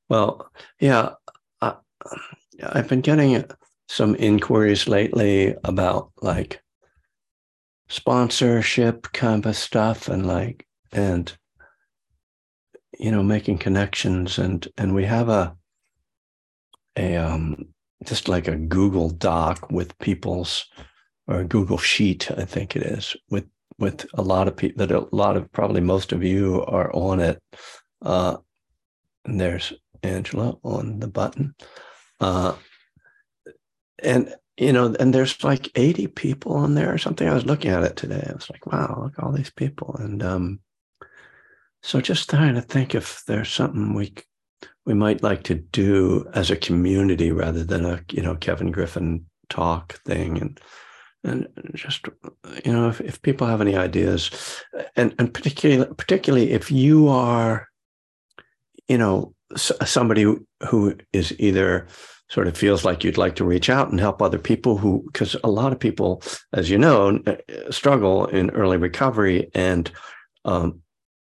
Well, yeah, I, I've been getting some inquiries lately about like sponsorship kind of stuff and and making connections and we have a just like a Google Doc with people's or a Google Sheet, I think it is, with a lot of people that a lot of probably most of you are on it. Uh, and there's Angela on the button. Uh, and and there's like 80 people on there or something. I was looking at it today. I was like, wow, look at all these people. And so just trying to think if there's something we might like to do as a community rather than a Kevin Griffin talk thing. And just if people have any ideas, and particularly if you are somebody who is either sort of feels like you'd like to reach out and help other people because a lot of people, as you know, struggle in early recovery um,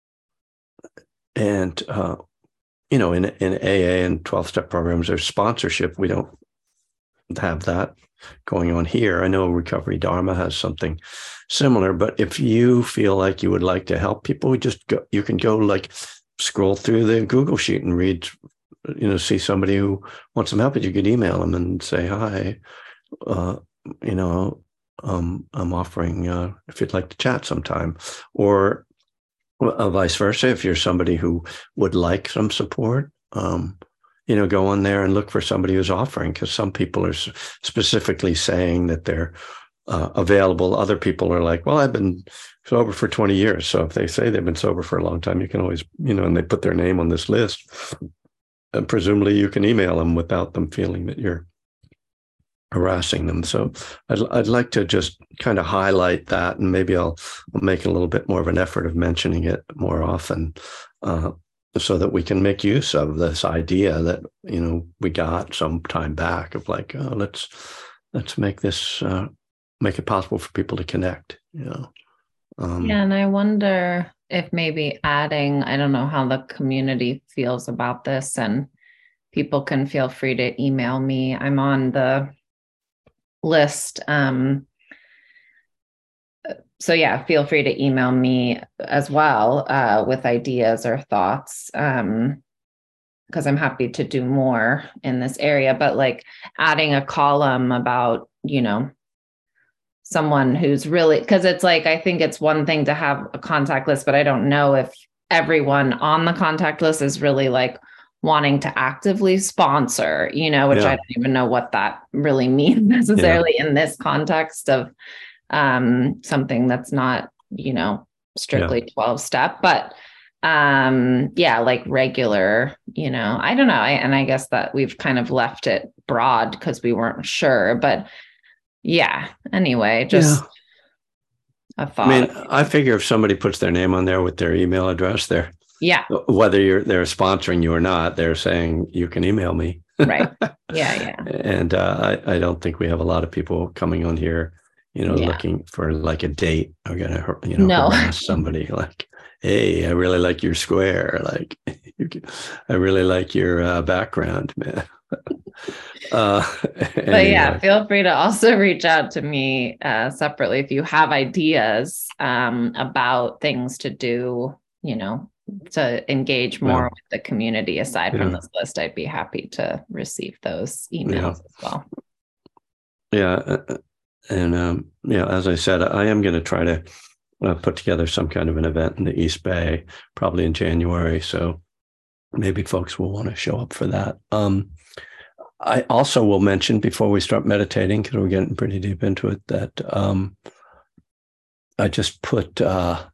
and in AA and 12-step programs, there's sponsorship. We don't have that going on here. I know Recovery Dharma has something similar, but if you feel like you would like to help people, you can go like scroll through the Google Sheet and read, see somebody who wants some help, you could email them and say, hi, I'm offering, if you'd like to chat sometime, or vice versa. If you're somebody who would like some support, go on there and look for somebody who's offering, because some people are specifically saying that they're available. Other people are like, well, I've been sober for 20 years. So if they say they've been sober for a long time, you can always, and they put their name on this list. And presumably you can email them without them feeling that you're harassing them. So I'd like to just kind of highlight that, and maybe I'll make a little bit more of an effort of mentioning it more often, so that we can make use of this idea that we got some time back of like, oh, let's make this make it possible for people to connect. Yeah, and I wonder if maybe adding, I don't know how the community feels about this, and people can feel free to email me. I'm on the list. So yeah, feel free to email me as well with ideas or thoughts, because I'm happy to do more in this area. But like adding a column about, someone who's really, because it's like, I think it's one thing to have a contact list, but I don't know if everyone on the contact list is really like wanting to actively sponsor, which I don't even know what that really means necessarily in this context of something that's not, strictly 12-step, but like regular, I don't know. I guess that we've kind of left it broad because we weren't sure, but anyway, just a thought. I mean, I figure if somebody puts their name on there with their email address, whether they're sponsoring you or not, they're saying you can email me. Right. Yeah. And I don't think we have a lot of people coming on here, looking for like a date. I'm gonna, harass somebody like, hey, I really like your square. Like, I really like your background, man. But feel free to also reach out to me separately if you have ideas about things to do, to engage more with the community aside from this list. I'd be happy to receive those emails as well. Yeah. And as I said, I am going to try to put together some kind of an event in the East Bay, probably in January. So maybe folks will want to show up for that. I also will mention before we start meditating, because we're getting pretty deep into it, that I just put a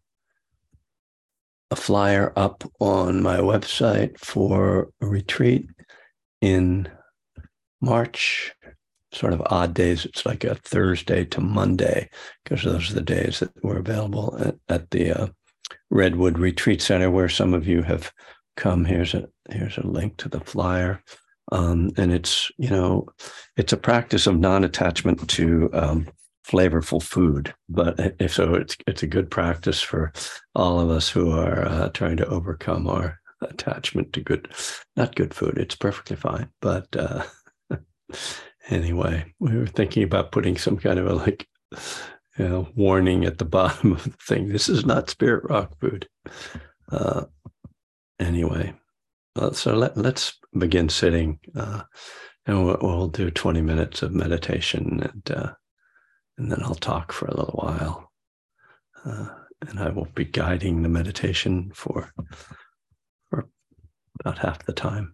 flyer up on my website for a retreat in March, sort of odd days. It's like a Thursday to Monday, because those are the days that were available at the Redwood Retreat Center, where some of you have come. Here's a link to the flyer. And it's a practice of non-attachment to flavorful food, but it's a good practice for all of us who are trying to overcome our attachment to not good food. It's perfectly fine. But anyway, we were thinking about putting some kind of a warning at the bottom of the thing. This is not Spirit Rock food. Anyway, so let's begin sitting, and we'll do 20 minutes of meditation, and then I'll talk for a little while, and I will be guiding the meditation for about half the time.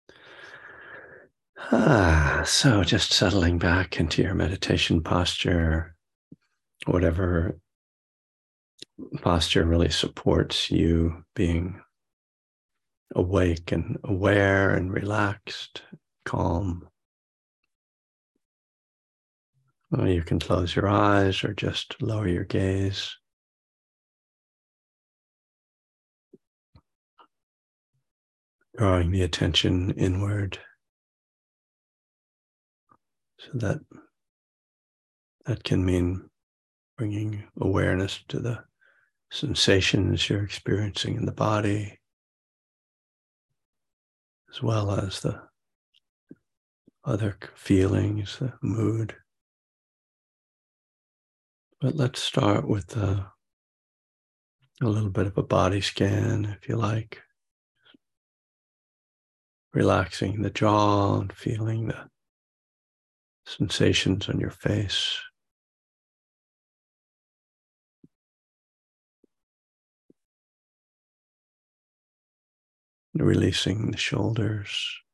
So just settling back into your meditation posture, whatever posture really supports you being awake and aware and relaxed, calm. Well, you can close your eyes or just lower your gaze. Drawing the attention inward, so that can mean bringing awareness to the sensations you're experiencing in the body, as well as the other feelings, the mood. But let's start with a little bit of a body scan, if you like. Relaxing the jaw and feeling the sensations on your face. Releasing the shoulders.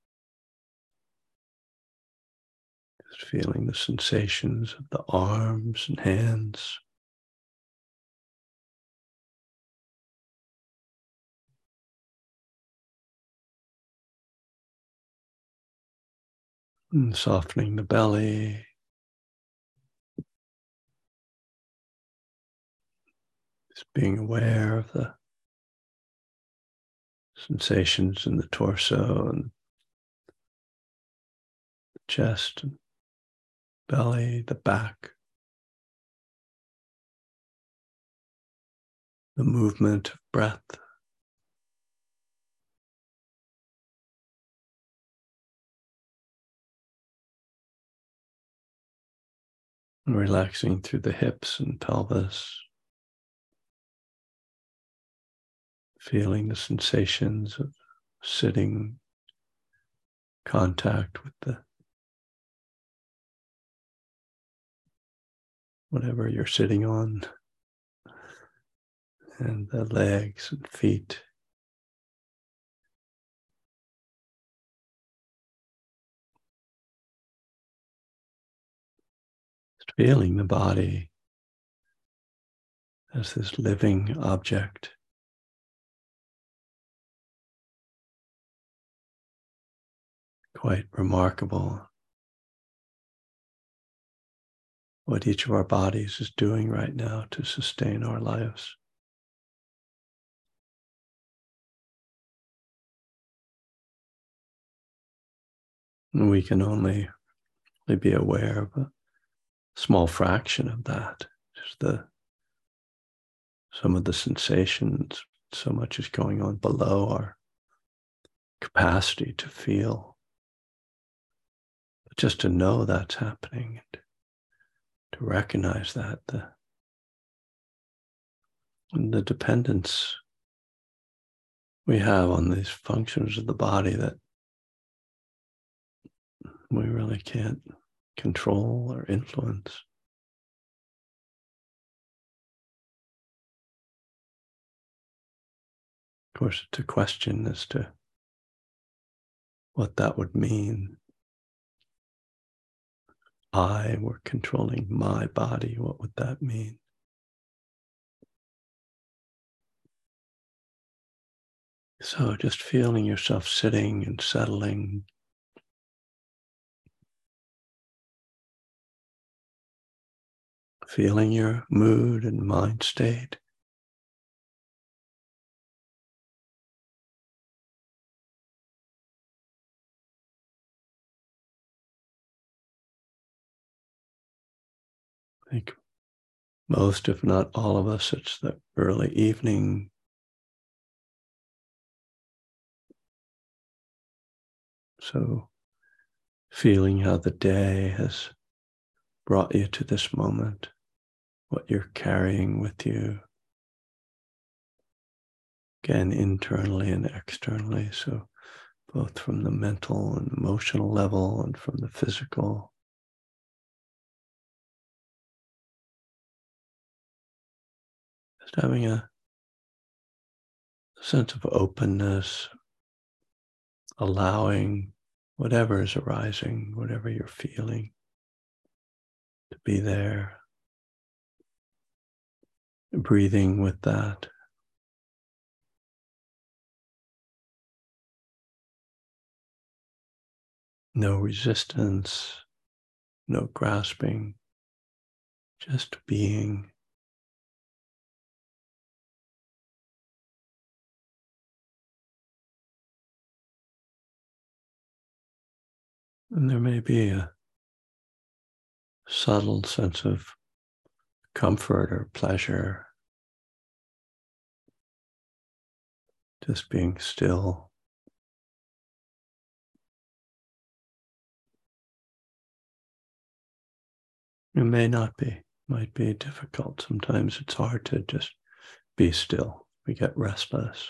Just feeling the sensations of the arms and hands. And softening the belly. Just being aware of the sensations in the torso and the chest and belly, the back. The movement of breath. And relaxing through the hips and pelvis. Feeling the sensations of sitting, contact with whatever you're sitting on, and the legs and feet. Just feeling the body as this living object. Quite remarkable what each of our bodies is doing right now to sustain our lives. And we can only be aware of a small fraction of that. Just some of the sensations, so much is going on below our capacity to feel. But just to know that's happening and to recognize that, the dependence we have on these functions of the body that we really can't control or influence. Of course, it's a question as to what that would mean. I were controlling my body, what would that mean? So just feeling yourself sitting and settling. Feeling your mood and mind state. I think most, if not all of us, it's the early evening. So feeling how the day has brought you to this moment, what you're carrying with you, again, internally and externally. So both from the mental and emotional level and from the physical. Just having a sense of openness, allowing whatever is arising, whatever you're feeling, to be there, breathing with that. No resistance, no grasping, just being. And there may be a subtle sense of comfort or pleasure, just being still. It may not be, might be difficult. Sometimes it's hard to just be still. We get restless.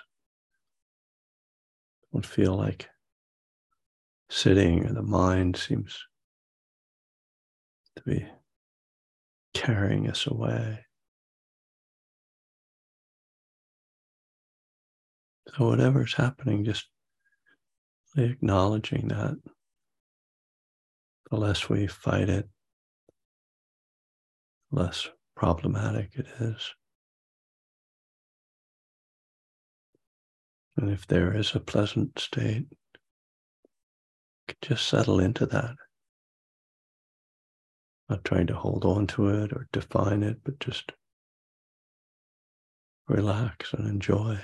Don't feel like sitting, or the mind seems to be carrying us away. So whatever's happening, just acknowledging that. The less we fight it, the less problematic it is. And if there is a pleasant state, just settle into that. Not trying to hold on to it or define it, but just relax and enjoy.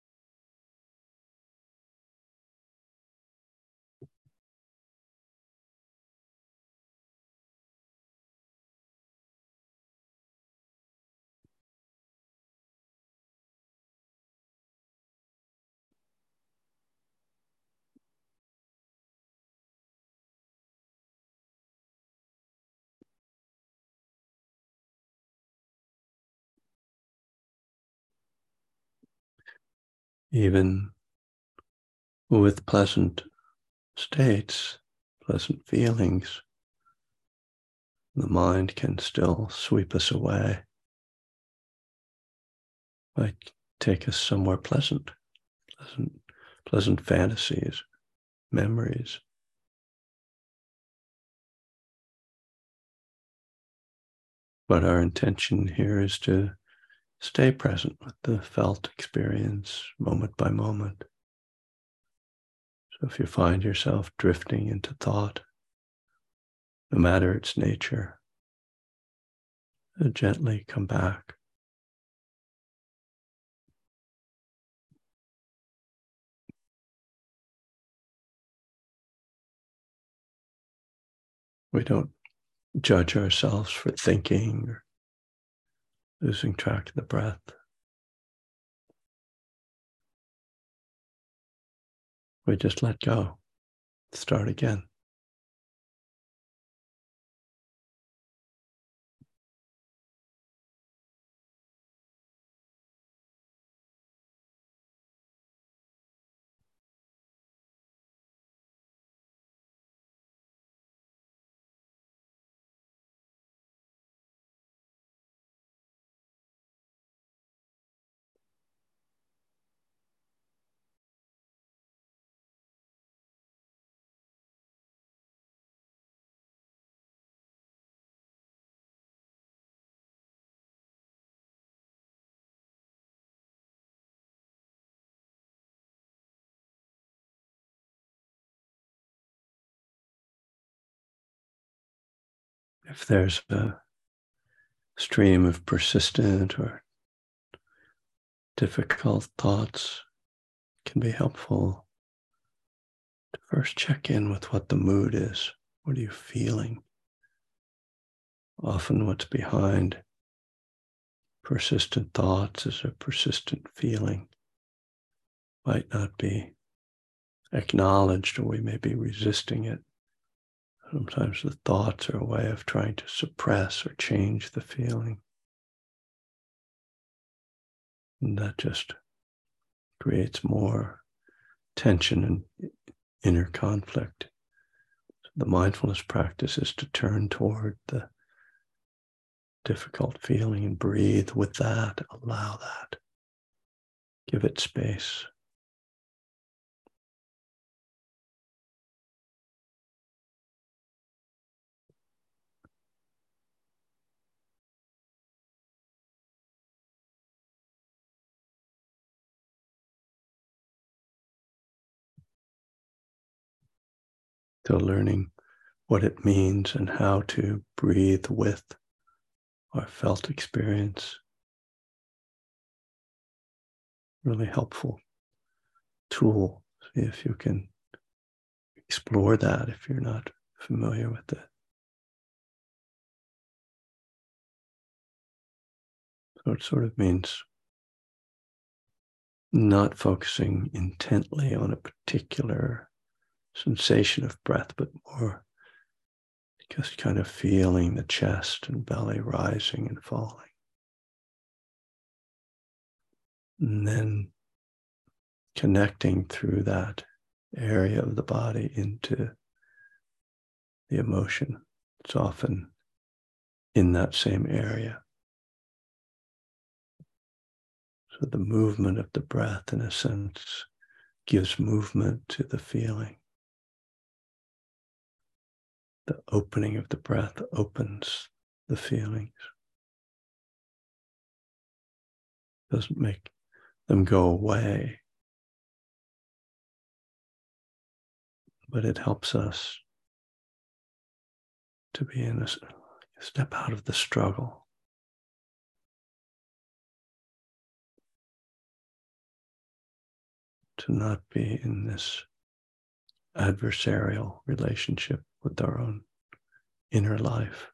Even with pleasant states, pleasant feelings, the mind can still sweep us away, might take us somewhere pleasant fantasies, memories. But our intention here is to stay present with the felt experience moment by moment. So if you find yourself drifting into thought, no matter its nature, gently come back. We don't judge ourselves for thinking or losing track of the breath. We just let go, start again. If there's a stream of persistent or difficult thoughts, it can be helpful to first check in with what the mood is. What are you feeling? Often what's behind persistent thoughts is a persistent feeling. Might not be acknowledged, or we may be resisting it. Sometimes the thoughts are a way of trying to suppress or change the feeling. And that just creates more tension and inner conflict. So the mindfulness practice is to turn toward the difficult feeling and breathe with that, allow that, give it space. So learning what it means and how to breathe with our felt experience. Really helpful tool. See if you can explore that if you're not familiar with it. So it sort of means not focusing intently on a particular sensation of breath, but more just kind of feeling the chest and belly rising and falling. And then connecting through that area of the body into the emotion. It's often in that same area. So the movement of the breath, in a sense, gives movement to the feeling. The opening of the breath opens the feelings. Doesn't make them go away, but it helps us to be in a step out of the struggle. To not be in this adversarial relationship with our own inner life.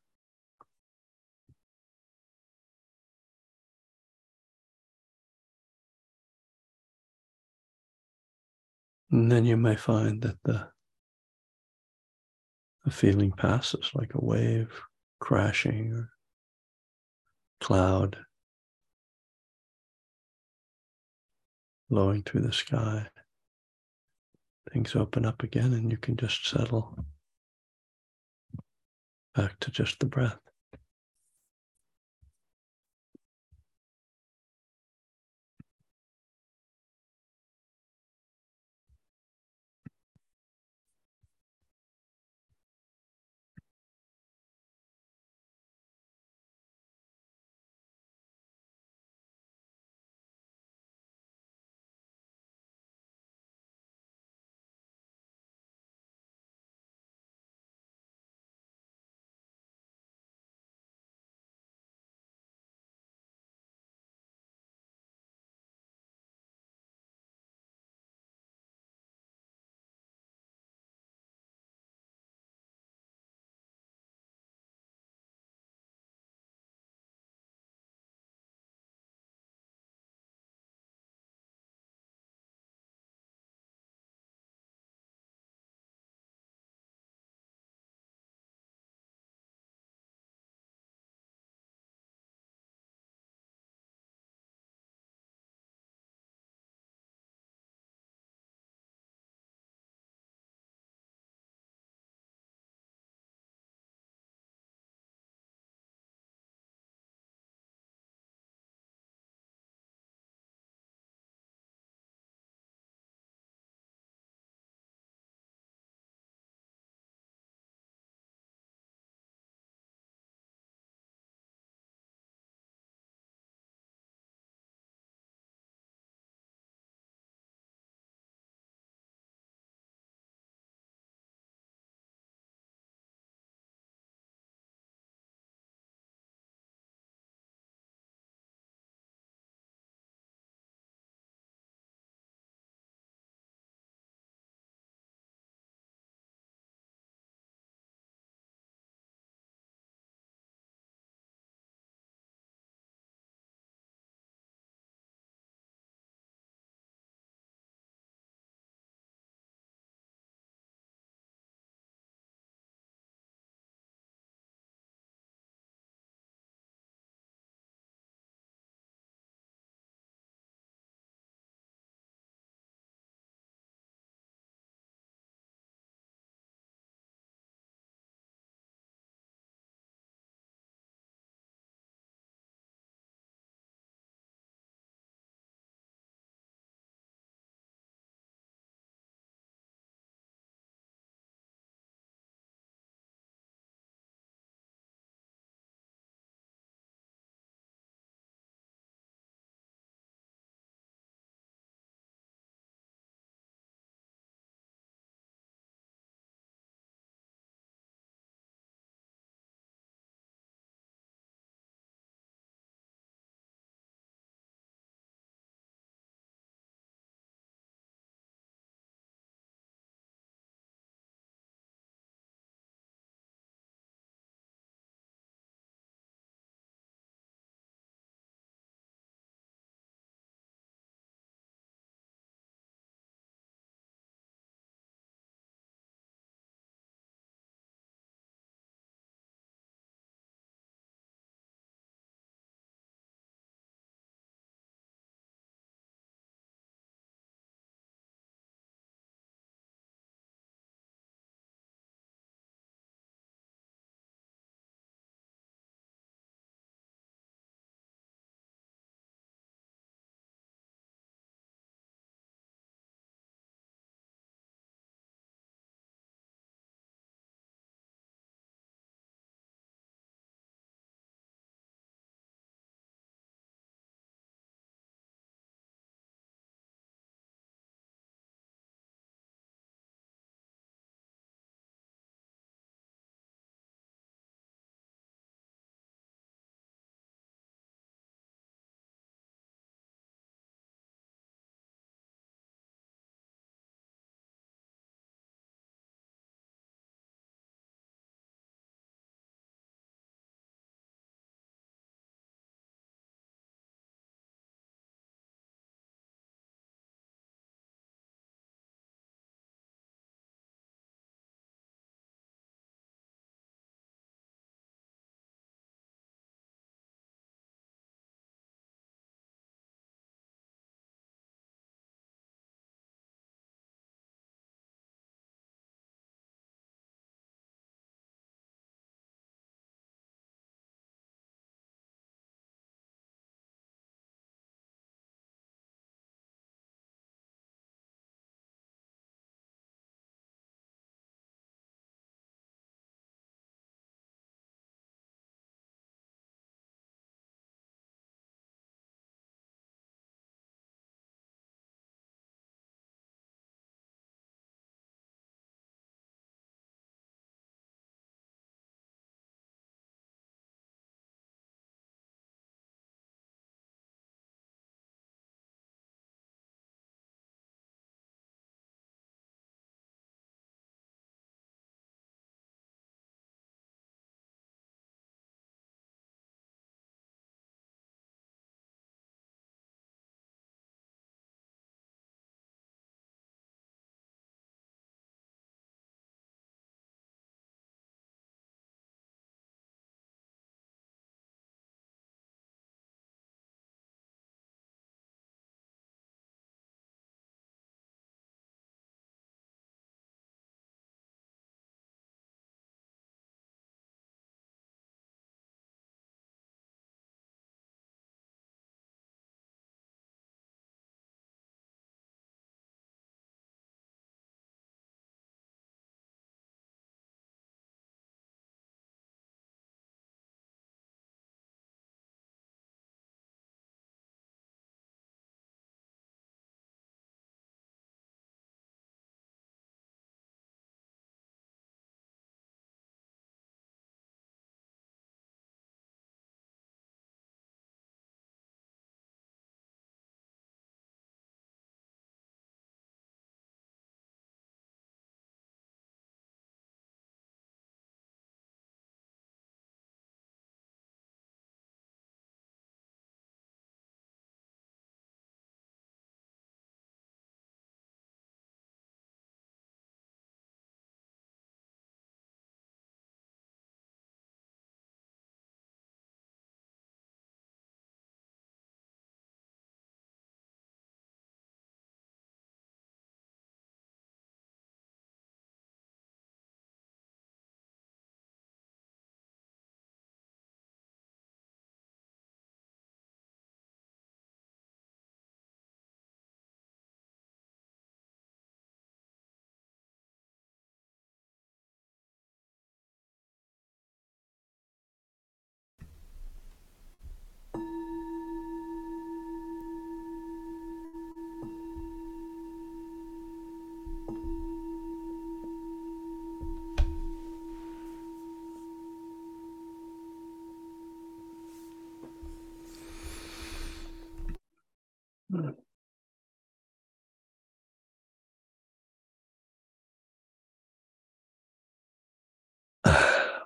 And then you may find that the feeling passes like a wave crashing or cloud blowing through the sky. Things open up again and you can just settle back to just the breath.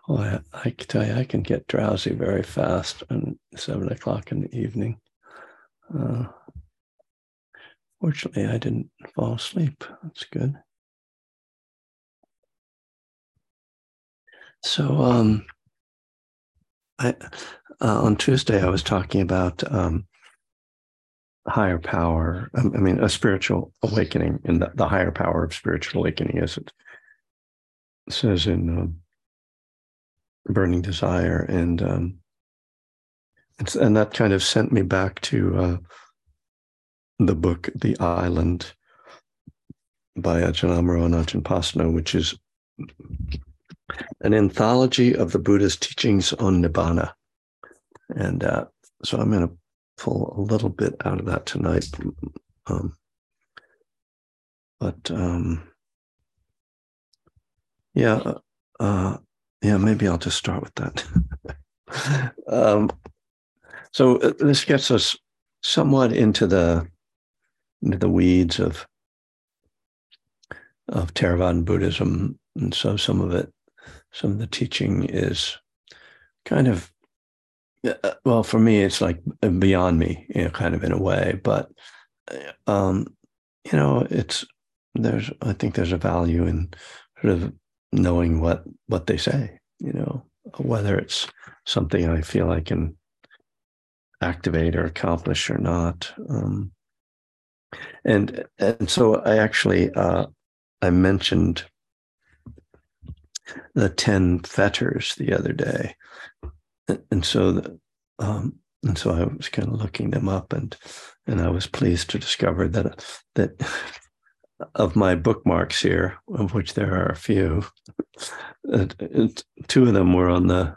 Oh, I can tell you, I can get drowsy very fast at 7 o'clock in the evening. Fortunately, I didn't fall asleep. That's good. So, on Tuesday, I was talking about higher power. I mean, a spiritual awakening, and the higher power of spiritual awakening, as it says in Burning Desire, and that kind of sent me back to the book The Island by Ajahn Amaro and Ajahn Pasanno, which is an anthology of the Buddha's teachings on Nibbana. And so I'm going to pull a little bit out of that tonight. Maybe I'll just start with that. So this gets us somewhat into the weeds of Theravada Buddhism, and so some of the teaching is kind of, well, for me, it's like beyond me, kind of in a way. But I think there's a value in sort of knowing what they say, whether it's something I feel I can activate or accomplish or not. And so I actually I mentioned the 10 fetters the other day, and so I was kind of looking them up, and I was pleased to discover that of my bookmarks here, of which there are a few, 2 of them were on the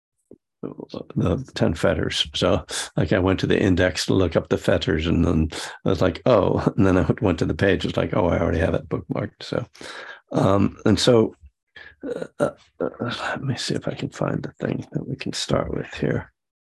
10 fetters. So like I went to the index to look up the fetters, and then I was like, oh, and then I went to the page. It's like, oh, I already have it bookmarked. So, let me see if I can find the thing that we can start with here.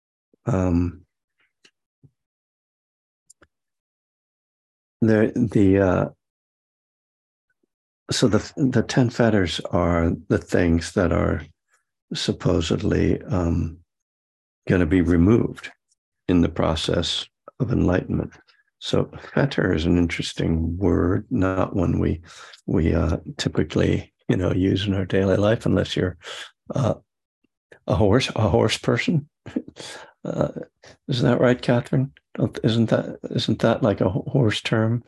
So the 10 fetters are the things that are supposedly going to be removed in the process of enlightenment. So fetter is an interesting word, not one we typically use in our daily life, unless you're a horse person. Isn't that right, Catherine? Isn't that like a horse term?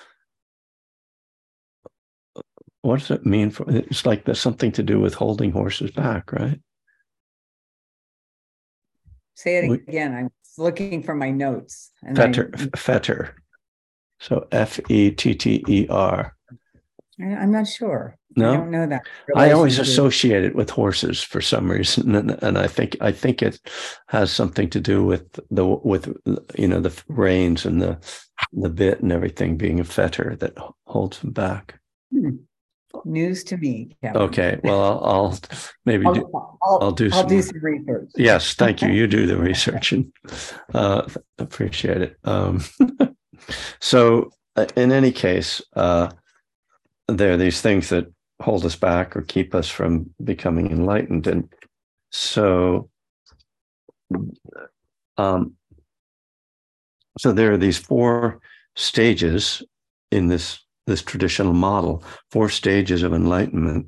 What does it mean? It's like there's something to do with holding horses back, right? Say it again. I'm looking for my notes. Fetter. So Fetter. I'm not sure. No? I don't know that. I always associate it with horses for some reason, and I think it has something to do with the reins and the bit and everything being a fetter that holds them back. News to me, Kevin. Okay, well, I'll maybe I'll do some research. Yes, thank you. You do the research, and appreciate it. So, in any case, there are these things that hold us back or keep us from becoming enlightened, and so, so there are these 4 stages in this traditional model, 4 stages of enlightenment,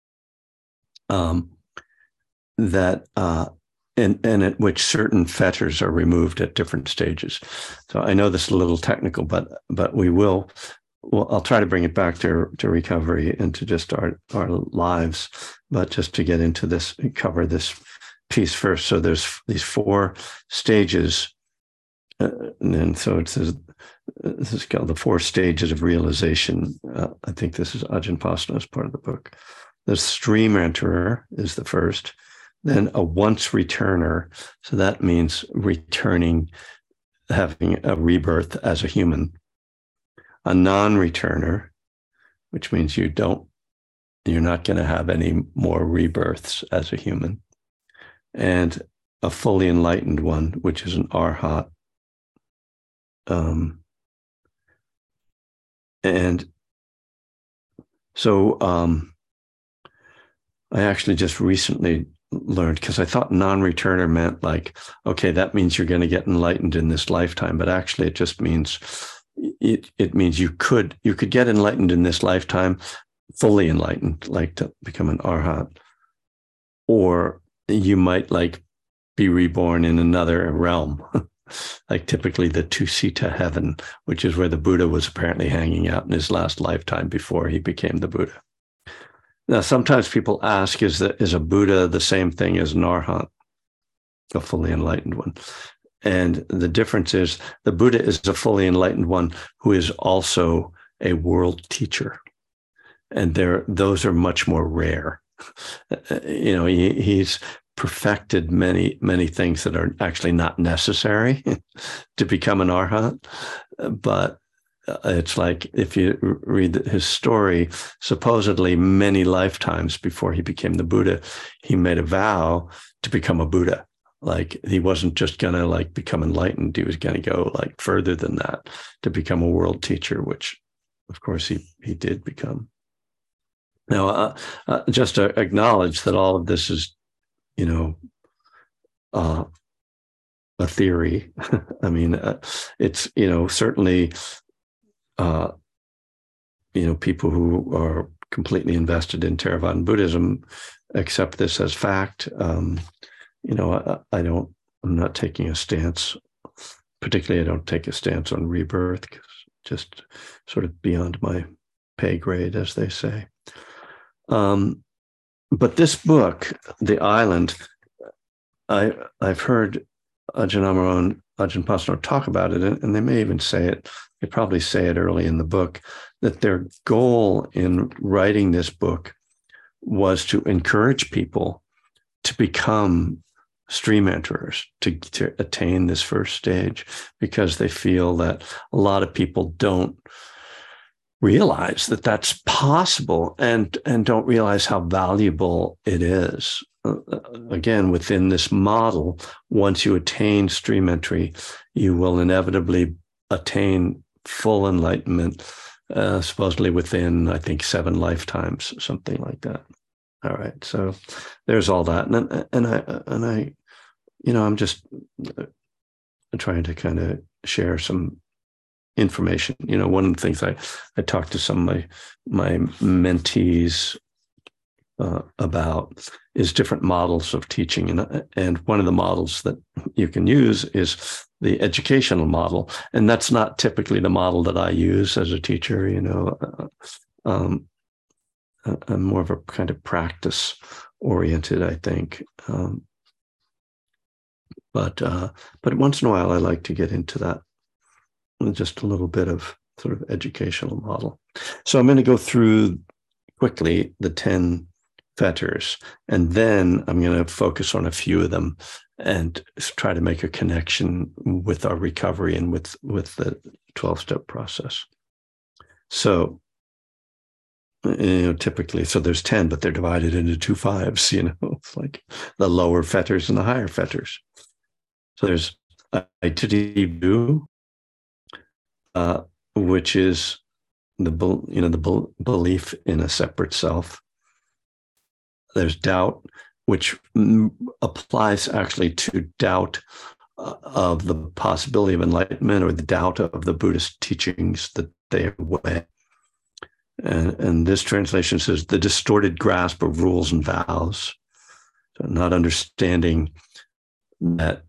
that and at which certain fetters are removed at different stages. So I know this is a little technical, but I'll try to bring it back to recovery and to just our lives, but just to get into this, cover this piece first. So there's these 4 stages, and so it says, this is called the 4 stages of realization. I think this is Ajahn Pasanno's part of the book. The stream enterer is the first, then a once returner. So that means returning, having a rebirth as a human. A non-returner, which means you're not going to have any more rebirths as a human. And a fully enlightened one, which is an arhat. And so I actually just recently learned, because I thought non-returner meant like, okay, that means you're going to get enlightened in this lifetime, but actually it just means it means you could get enlightened in this lifetime, fully enlightened, like to become an arhat, or you might like be reborn in another realm, like typically the Tusita heaven, which is where the Buddha was apparently hanging out in his last lifetime before he became the Buddha. Now, sometimes people ask, is a Buddha the same thing as an arhat, a fully enlightened one? And the difference is the Buddha is a fully enlightened one who is also a world teacher. And those are much more rare. He's perfected many, many things that are actually not necessary to become an arhat. But it's like, if you read his story, supposedly many lifetimes before he became the Buddha, he made a vow to become a Buddha. Like, he wasn't just going to like become enlightened. He was going to go like further than that to become a world teacher, which of course he did become. Now, just to acknowledge that all of this is, a theory. I mean, it's, certainly, people who are completely invested in Theravada Buddhism accept this as fact. I'm not taking a stance, particularly I don't take a stance on rebirth, just sort of beyond my pay grade, as they say. But this book, The Island, I've heard Ajahn Amaro and Ajahn Pasanno talk about it, and they may even say it, they probably say it early in the book, that their goal in writing this book was to encourage people to become stream enterers, to attain this first stage, because they feel that a lot of people don't realize that that's possible, and don't realize how valuable it is. Again, within this model, once you attain stream entry, you will inevitably attain full enlightenment, supposedly within, I think, 7 lifetimes, something like that. All right, so there's all that, and I I'm just trying to kind of share some information. One of the things I talked to some of my mentees about is different models of teaching, and one of the models that you can use is the educational model, and that's not typically the model that I use as a teacher. I'm more of a kind of practice oriented, I think. But once in a while, I like to get into that, just a little bit of sort of educational model. So I'm going to go through quickly the 10 fetters, and then I'm going to focus on a few of them and try to make a connection with our recovery and with the 12-step process. So, typically, so there's 10, but they're divided into 2 5s, it's like the lower fetters and the higher fetters. So there's identity view, which is the belief in a separate self. There's doubt, which applies actually to doubt of the possibility of enlightenment, or the doubt of the Buddhist teachings that they are way. And this translation says the distorted grasp of rules and vows. So not understanding that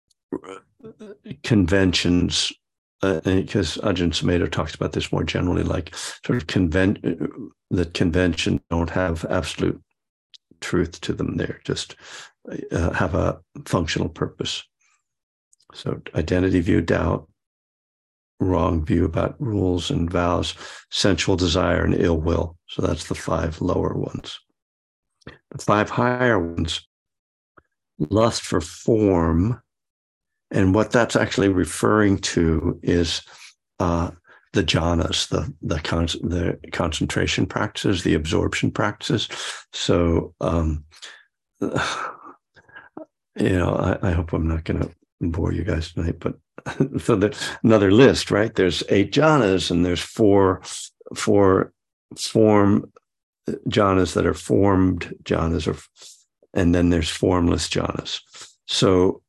conventions, because Ajahn Sumedho talks about this more generally, like sort of that convention don't have absolute truth to them. They're just have a functional purpose. So identity view, doubt, wrong view about rules and vows, sensual desire, and ill will. So that's the 5 lower ones. The 5 higher ones, lust for form. And what that's actually referring to is the jhanas, the concentration practices, the absorption practices. So, I hope I'm not going to bore you guys tonight, but so another list, right? There's 8 jhanas, and there's 4 form jhanas that are formed jhanas, or and then there's formless jhanas. So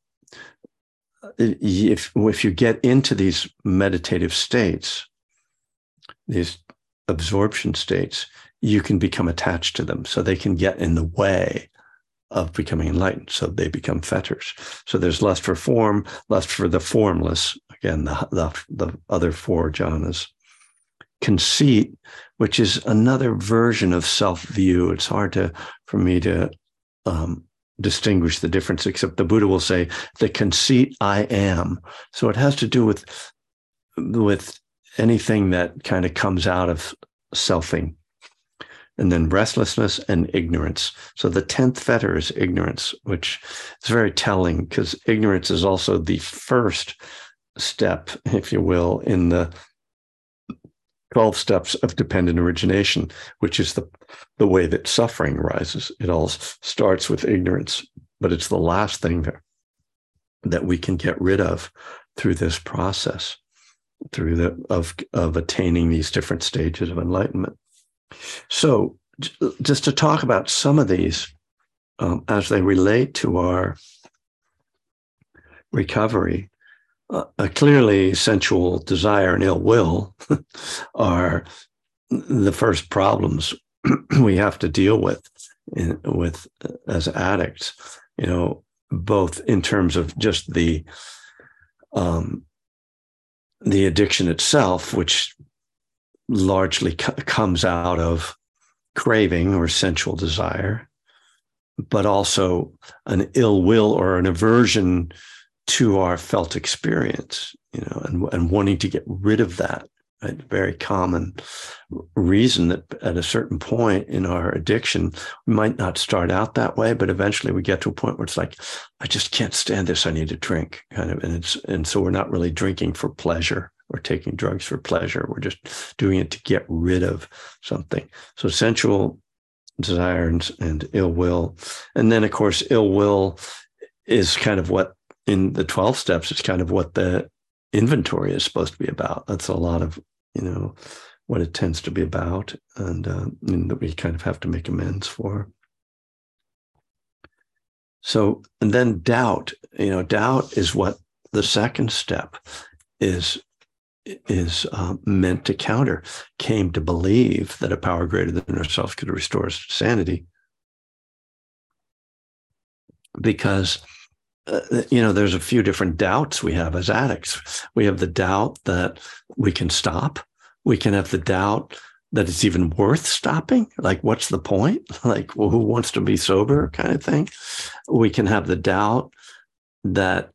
if you get into these meditative states, these absorption states, you can become attached to them. So they can get in the way of becoming enlightened. So they become fetters. So there's lust for form, lust for the formless, again, the other four jhanas. Conceit, which is another version of self-view. It's hard for me to distinguish the difference, except the Buddha will say, the conceit I am. So it has to do with anything that kind of comes out of selfing. And then restlessness and ignorance. So the 10th fetter is ignorance, which is very telling because ignorance is also the first step, if you will, in the 12 steps of dependent origination, which is the way that suffering arises. It all starts with ignorance, but it's the last thing that we can get rid of through this process, of attaining these different stages of enlightenment. So just to talk about some of these as they relate to our recovery, clearly sensual desire and ill will are the first problems we have to deal with as addicts, both in terms of just the addiction itself, which largely comes out of craving or sensual desire, but also an ill will or an aversion to our felt experience, and wanting to get rid of that. Right? Very common reason that at a certain point in our addiction, we might not start out that way, but eventually we get to a point where it's like, I just can't stand this. I need to drink, kind of, and so we're not really drinking for pleasure or taking drugs for pleasure. We're just doing it to get rid of something. So sensual desire and ill will, and then of course ill will is kind of what in the 12 steps, it's kind of what the inventory is supposed to be about. That's a lot of, what it tends to be about, and that we kind of have to make amends for. So, and then doubt, doubt is what the second step is meant to counter. Came to believe that a power greater than ourselves could restore us to sanity. Because there's a few different doubts we have as addicts. We have the doubt that we can stop. We can have the doubt that it's even worth stopping. Like, what's the point? Like, well, who wants to be sober, kind of thing. We can have the doubt that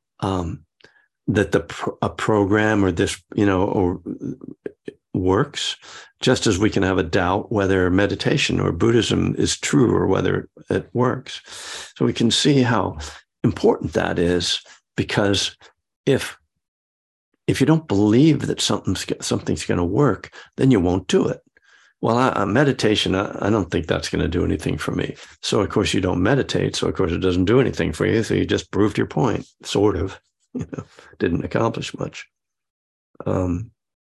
a program or this, or works, just as we can have a doubt whether meditation or Buddhism is true or whether it works. So we can see how important that is, because if you don't believe that something's going to work, then you won't do it. Well, meditation, I don't think that's going to do anything for me. So of course you don't meditate. So of course it doesn't do anything for you. So you just proved your point, sort of. Didn't accomplish much. And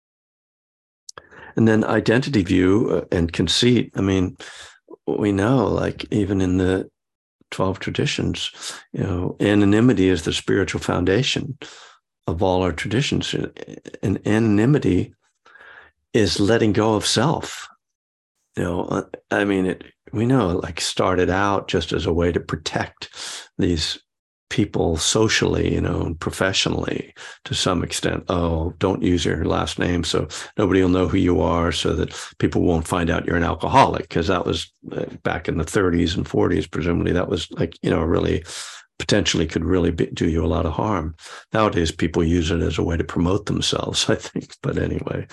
then identity view and conceit. I mean, we know, like, even in the 12 traditions, anonymity is the spiritual foundation of all our traditions. And anonymity is letting go of self. I mean, we know it like started out just as a way to protect these people socially, and professionally to some extent. Oh, don't use your last name so nobody will know who you are, so that people won't find out you're an alcoholic, because that was back in the 30s and 40s, presumably that was like, really potentially could really do you a lot of harm. Nowadays, people use it as a way to promote themselves, I think. But anyway,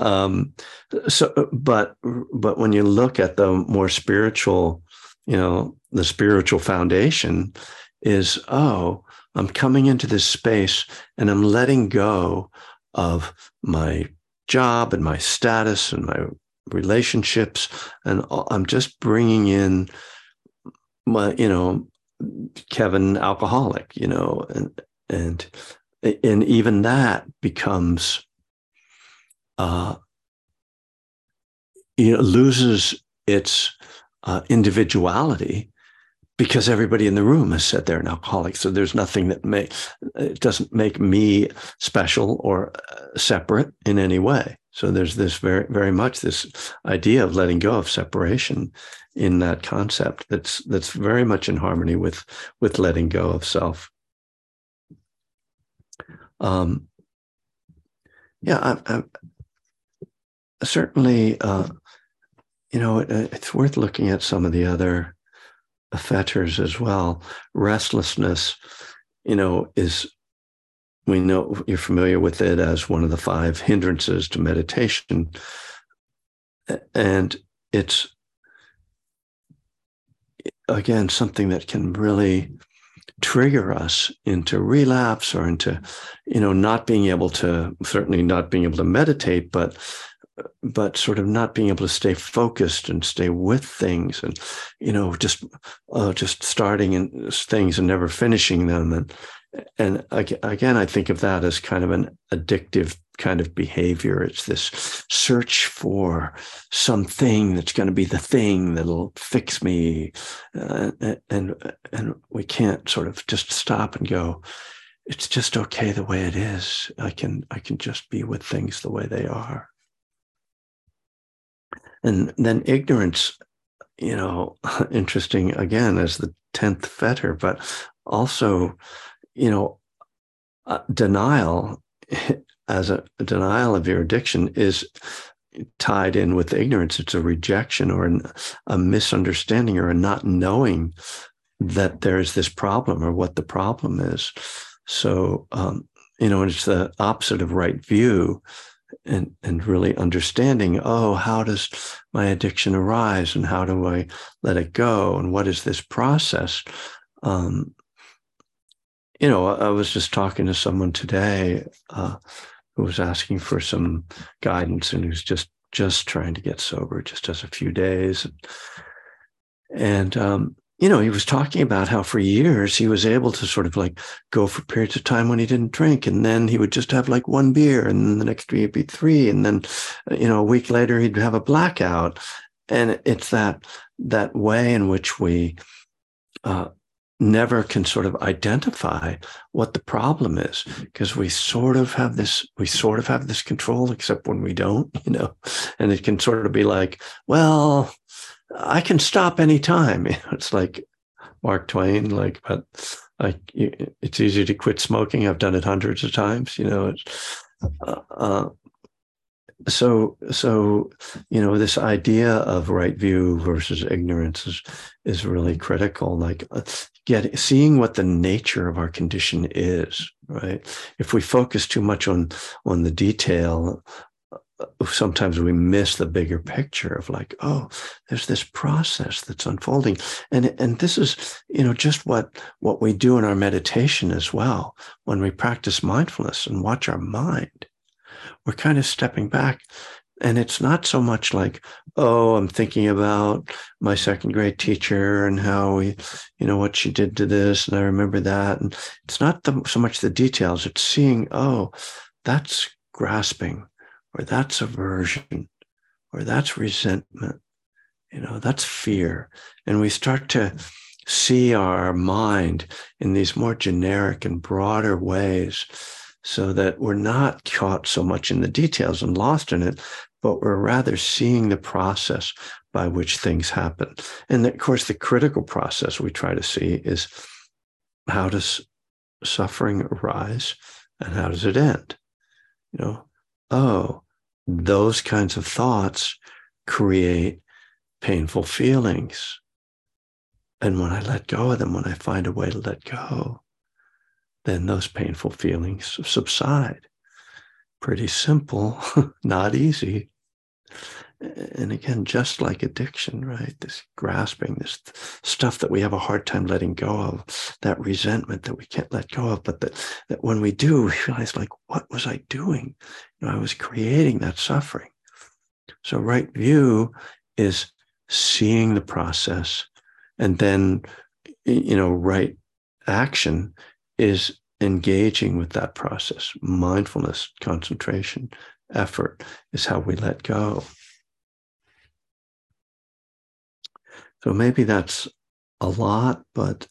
but when you look at the more spiritual, the spiritual foundation is, I'm coming into this space and I'm letting go of my job and my status and my relationships, and I'm just bringing in my, Kevin alcoholic, and even that becomes, loses its individuality, because everybody in the room has said they're an alcoholic. So there's nothing that it doesn't make me special or separate in any way. So there's this very, very much this idea of letting go of separation in that concept that's very much in harmony with letting go of self. I certainly, it's worth looking at some of the other fetters as well. Restlessness, is, we know you're familiar with it as one of the 5 hindrances to meditation. And it's, again, something that can really trigger us into relapse or into, certainly not being able to meditate, but sort of not being able to stay focused and stay with things, and just starting things and never finishing them, and again, I think of that as kind of an addictive kind of behavior. It's this search for something that's going to be the thing that'll fix me, and we can't sort of just stop and go, it's just okay the way it is. I can just be with things the way they are. And then ignorance, interesting again as the 10th fetter, but also, denial as a denial of your addiction is tied in with ignorance. It's a rejection or a misunderstanding or a not knowing that there's this problem or what the problem is. So, it's the opposite of right view. And really understanding, how does my addiction arise and how do I let it go? And what is this process? I was just talking to someone today who was asking for some guidance, and who's just trying to get sober, just has a few days. And he was talking about how for years he was able to sort of like go for periods of time when he didn't drink, and then he would just have like 1 beer, and then the next week it'd be 3, and then a week later he'd have a blackout. And it's that way in which we never can sort of identify what the problem is, because we sort of have this control, except when we don't, and it can sort of be like, well, I can stop anytime. It's like Mark Twain, but it's easy to quit smoking. I've done it hundreds of times. So this idea of right view versus ignorance is really critical. Like seeing what the nature of our condition is. Right. If we focus too much on the detail, sometimes we miss the bigger picture of like, there's this process that's unfolding. And this is, just what we do in our meditation as well. When we practice mindfulness and watch our mind, we're kind of stepping back. And it's not so much like, I'm thinking about my 2nd grade teacher and how we, what she did to this. And I remember that. And it's not so much the details. It's seeing, that's grasping, or that's aversion, or that's resentment, that's fear. And we start to see our mind in these more generic and broader ways, so that we're not caught so much in the details and lost in it, but we're rather seeing the process by which things happen. And of course, the critical process we try to see is, how does suffering arise and how does it end? Those kinds of thoughts create painful feelings. And when I let go of them, when I find a way to let go, then those painful feelings subside. Pretty simple, not easy. And again, just like addiction, right? This grasping, this stuff that we have a hard time letting go of, that resentment that we can't let go of, but that when we do, we realize, like, what was I doing? I was creating that suffering. So right view is seeing the process, and then, right action is engaging with that process. Mindfulness, concentration, effort is how we let go. So maybe that's a lot, but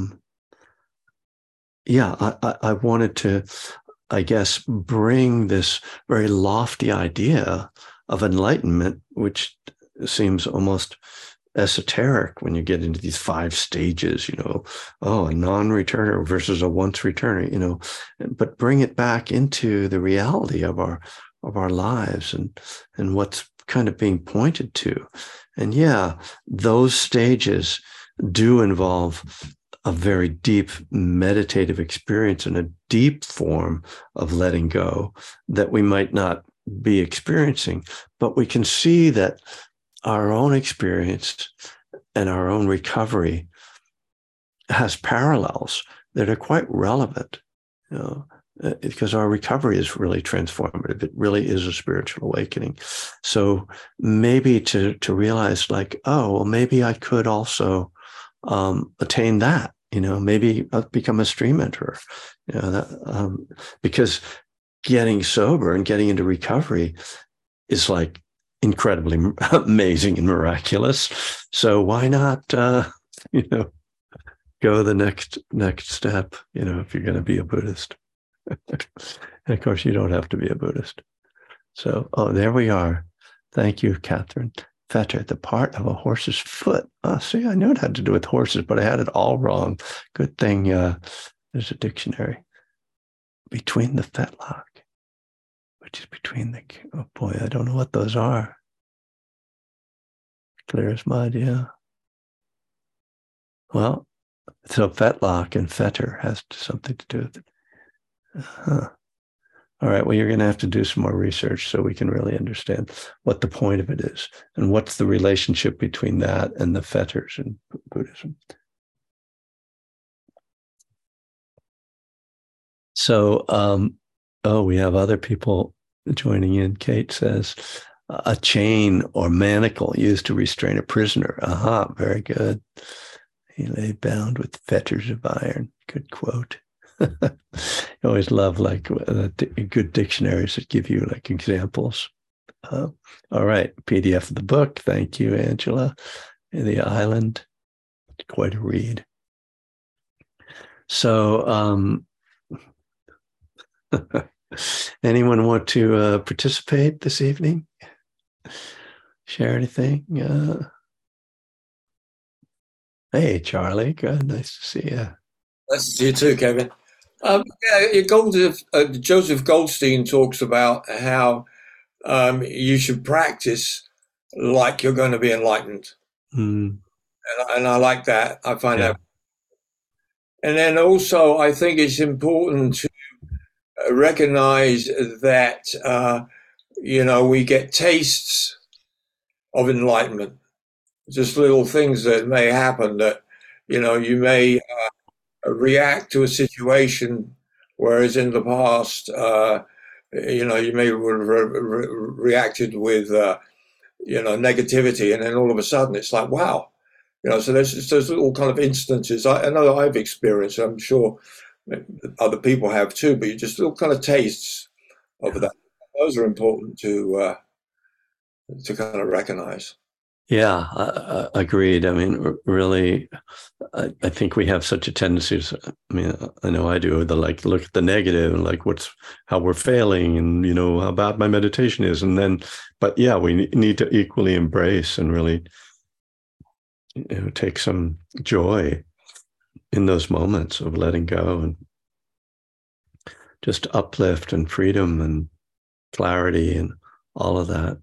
yeah, I wanted to, I guess, bring this very lofty idea of enlightenment, which seems almost esoteric when you get into these 5 stages, a non-returner versus a once returner, but bring it back into the reality of our lives and what's kind of being pointed to. And yeah, those stages do involve a very deep meditative experience and a deep form of letting go that we might not be experiencing, but we can see that our own experience and our own recovery has parallels that are quite relevant, because our recovery is really transformative. It really is a spiritual awakening. So maybe to realize like, oh, well, maybe I could also attain that, maybe I'll become a stream enterer, because getting sober and getting into recovery is like incredibly amazing and miraculous. So why not, go the next step, if you're going to be a Buddhist. And of course, you don't have to be a Buddhist. So, there we are. Thank you, Catherine. Fetter, the part of a horse's foot. Oh, see, I knew it had to do with horses, but I had it all wrong. Good thing there's a dictionary. Between the fetlock, which is between the, oh boy, I don't know what those are. Clear as mud, yeah. Well, so fetlock and fetter has something to do with it. Uh-huh. All right, well, you're going to have to do some more research so we can really understand what the point of it is and what's the relationship between that and the fetters in Buddhism. So, we have other people joining in. Kate says, a chain or manacle used to restrain a prisoner. Aha, very good. He lay bound with fetters of iron. Good quote. I always love like good dictionaries that give you like examples. All right, PDF of the book. Thank you, Angela. The Island, quite a read. So, anyone want to participate this evening? Share anything? Hey, Charlie. Good. Nice to see you. Nice to see you too, Kevin. Joseph Goldstein talks about how you should practice like you're going to be enlightened. Mm. And I like that. I find Yeah. that. And then also, I think it's important to recognize that, we get tastes of enlightenment, just little things that may happen that, you may react to a situation, whereas in the past, you may have reacted with, negativity, and then all of a sudden it's like, wow, so there's little kind of instances. I know I've experienced, I'm sure other people have too, but you just little kind of tastes of that. Those are important to kind of recognize. Yeah, agreed. I mean, really, I think we have such a tendency to, I know I do, look at the negative and like how we're failing and, how bad my meditation is. And then, but yeah, we need to equally embrace and really, take some joy in those moments of letting go and just uplift and freedom and clarity and all of that.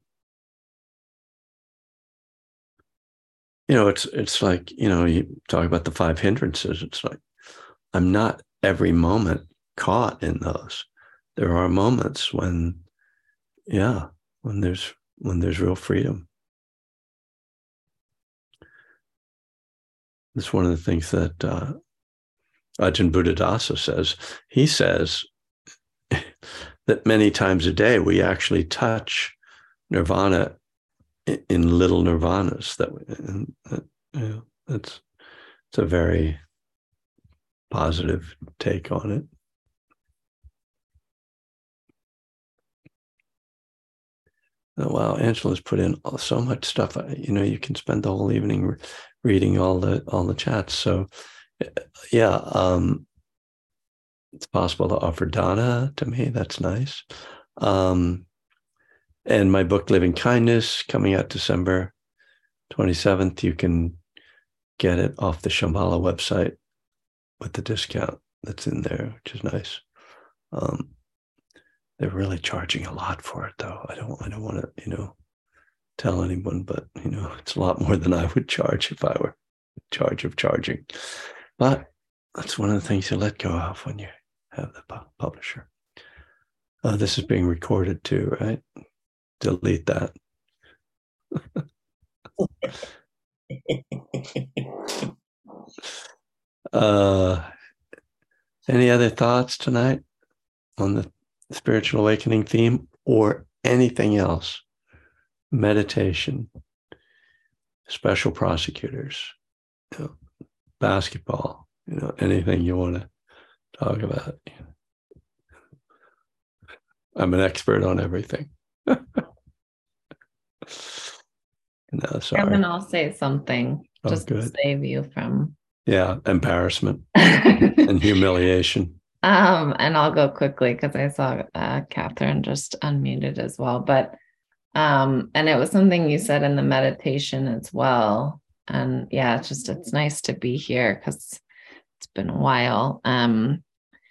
It's like, you talk about the 5 hindrances. It's like, I'm not every moment caught in those. There are moments when there's real freedom. It's one of the things that Ajahn Buddhadasa says. He says that many times a day we actually touch nirvana in little nirvanas. It's a very positive take on it. Oh, wow, Angela's put in so much stuff. You can spend the whole evening reading all the chats. So yeah, it's possible to offer Donna to me. That's nice. And my book, Living Kindness, coming out December 27th. You can get it off the Shambhala website with the discount that's in there, which is nice. They're really charging a lot for it, though. I don't want to, tell anyone, but it's a lot more than I would charge if I were in charge of charging. But that's one of the things you let go of when you have the publisher. This is being recorded too, right? Delete that. Any other thoughts tonight on the spiritual awakening theme or anything else? Meditation, special prosecutors, basketball, anything you want to talk about. I'm an expert on everything. No, sorry. And then I'll say something just to save you from embarrassment and humiliation. And I'll go quickly because I saw Catherine just unmuted as well. But and it was something you said in the meditation as well. And yeah, it's nice to be here because it's been a while. And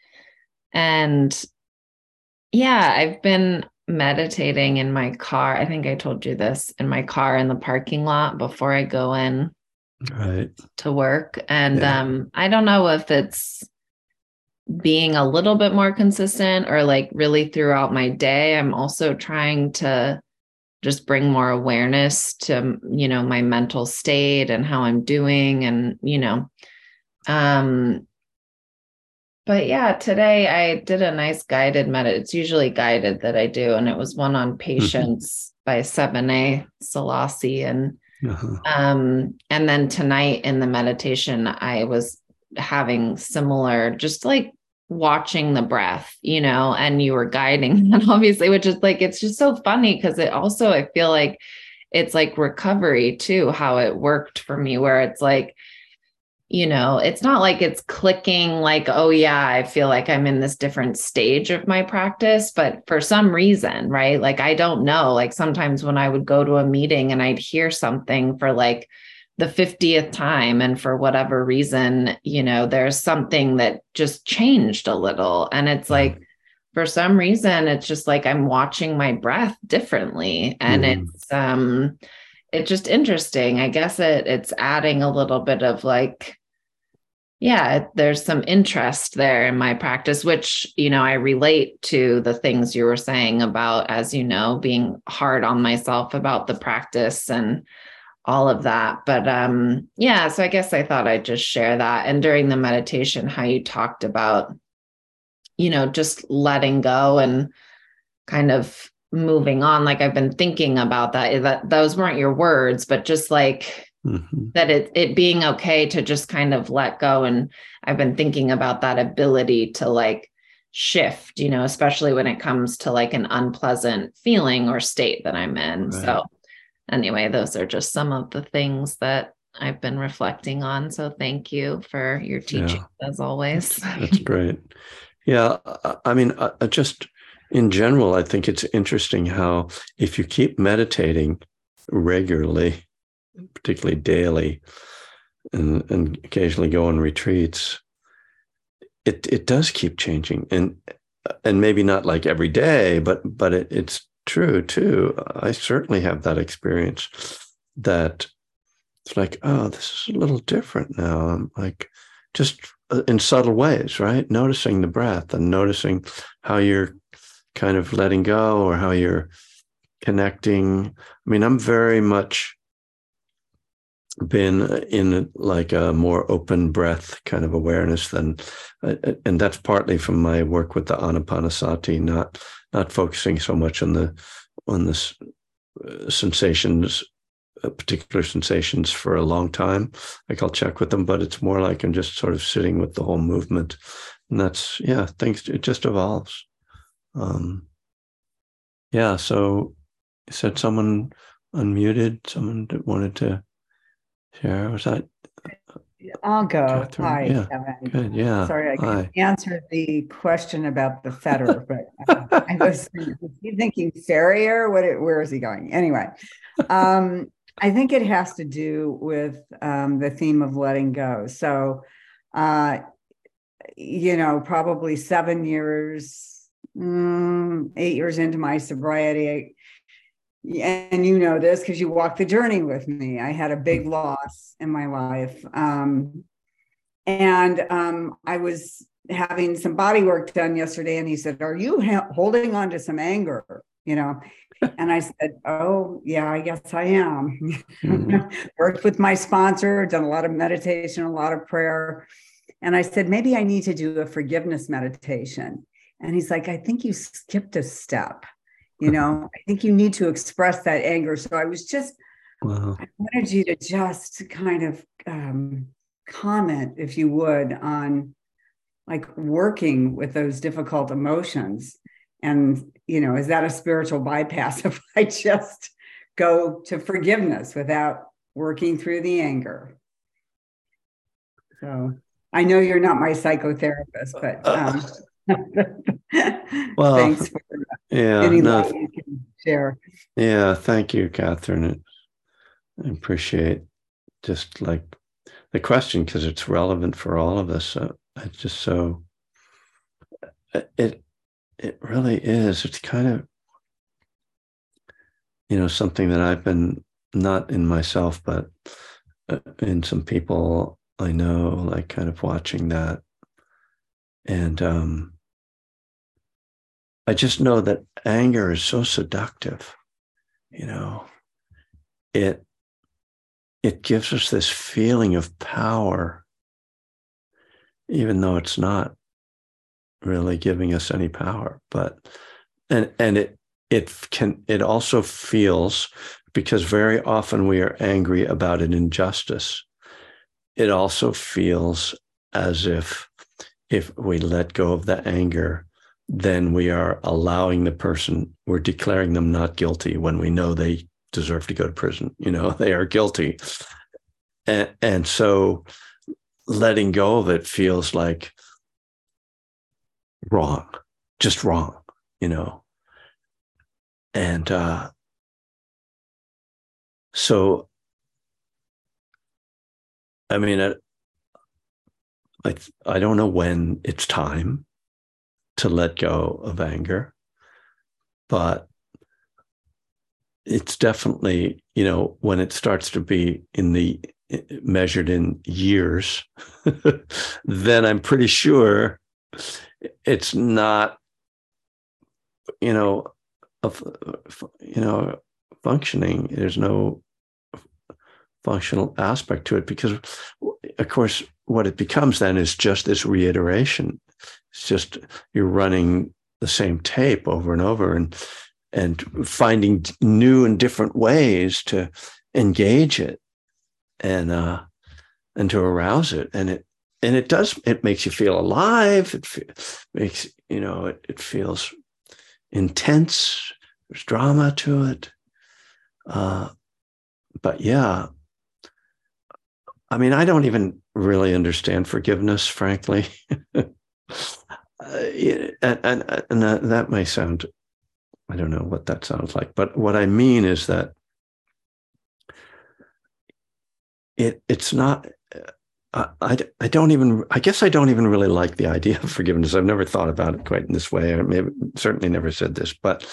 yeah, I've been meditating in my car. I think I told you this, in my car in the parking lot before I go in to work. And I don't know if it's being a little bit more consistent or like really throughout my day. I'm also trying to just bring more awareness to, my mental state and how I'm doing. And, but yeah, today I did a nice guided meditation. It's usually guided that I do. And it was one on patience by Sebene Selassie. And, and then tonight in the meditation, I was having similar, just like watching the breath, and you were guiding that obviously, which is like, it's just so funny because it also, I feel like it's like recovery too, how it worked for me, where it's like, it's not like it's clicking like, oh yeah, I feel like I'm in this different stage of my practice, but for some reason, right? Like, I don't know, like sometimes when I would go to a meeting and I'd hear something for like the 50th time, and for whatever reason, there's something that just changed a little. And it's like, for some reason, it's just like, I'm watching my breath differently. And it's just interesting. I guess it's adding a little bit of like, there's some interest there in my practice, which, I relate to the things you were saying about, as being hard on myself about the practice and all of that. But so I guess I thought I'd just share that. And during the meditation, how you talked about, just letting go and kind of moving on. Like, I've been thinking about that those weren't your words, but just like that it being okay to just kind of let go. And I've been thinking about that ability to like shift, especially when it comes to like an unpleasant feeling or state that I'm in. Right. So anyway, those are just some of the things that I've been reflecting on. So thank you for your teaching as always. That's great. Yeah. I mean, just in general, I think it's interesting how if you keep meditating regularly, particularly daily, and occasionally go on retreats, it does keep changing. And maybe not like every day, but it's true too. I certainly have that experience that it's like, oh, this is a little different now. I'm like, just in subtle ways, right? Noticing the breath and noticing how you're kind of letting go or how you're connecting. I mean, I'm very much been in like a more open breath kind of awareness than, and that's partly from my work with the Anapanasati, not focusing so much on the sensations, particular sensations for a long time. Like I'll check with them, but it's more like I'm just sort of sitting with the whole movement, and that's things. It just evolves. So you said someone unmuted, someone that wanted to Share, was that I'll go. Catherine? Hi, Yeah. Kevin. Good. Yeah. Sorry, I couldn't Hi. answer the question about the fetter, but I was thinking Farrier. Where is he going? Anyway, I think it has to do with the theme of letting go. So, probably 7 years, 8 years into my sobriety, and you know this because you walked the journey with me. I had a big loss in my life. I was having some body work done yesterday, and he said, "Are you holding on to some anger?" And I said, "Oh, yeah, I guess I am." Worked with my sponsor, done a lot of meditation, a lot of prayer. And I said, maybe I need to do a forgiveness meditation. And he's like, I think you skipped a step. I think you need to express that anger. So I wanted you to just kind of comment, if you would, on like working with those difficult emotions. And, is that a spiritual bypass if I just go to forgiveness without working through the anger? So I know you're not my psychotherapist, but well, thanks for any light you can share. Yeah, thank you, Catherine. I appreciate just like the question because it's relevant for all of us. It's just so it really is. It's kind of something that I've been not in myself, but in some people I know, like kind of watching that. And I just know that anger is so seductive. It gives us this feeling of power, even though it's not really giving us any power. But it also feels, because very often we are angry about an injustice, it also feels as if we let go of the anger, then we are allowing the person, we're declaring them not guilty when we know they deserve to go to prison. They are guilty. And so letting go of it feels like wrong, just wrong, And so, I mean, I don't know when it's time to let go of anger, but it's definitely, when it starts to be measured in years, then I'm pretty sure it's not, functioning. There's no functional aspect to it because, of course, what it becomes then is just this reiteration. It's just you're running the same tape over and over and finding new and different ways to engage it and to arouse it. And it makes you feel alive. It feels intense. There's drama to it. But yeah, I mean, I don't even really understand forgiveness, frankly. And that may sound, I don't know what that sounds like, but what I mean is that it's not, I guess I don't even really like the idea of forgiveness. I've never thought about it quite in this way. I certainly never said this, but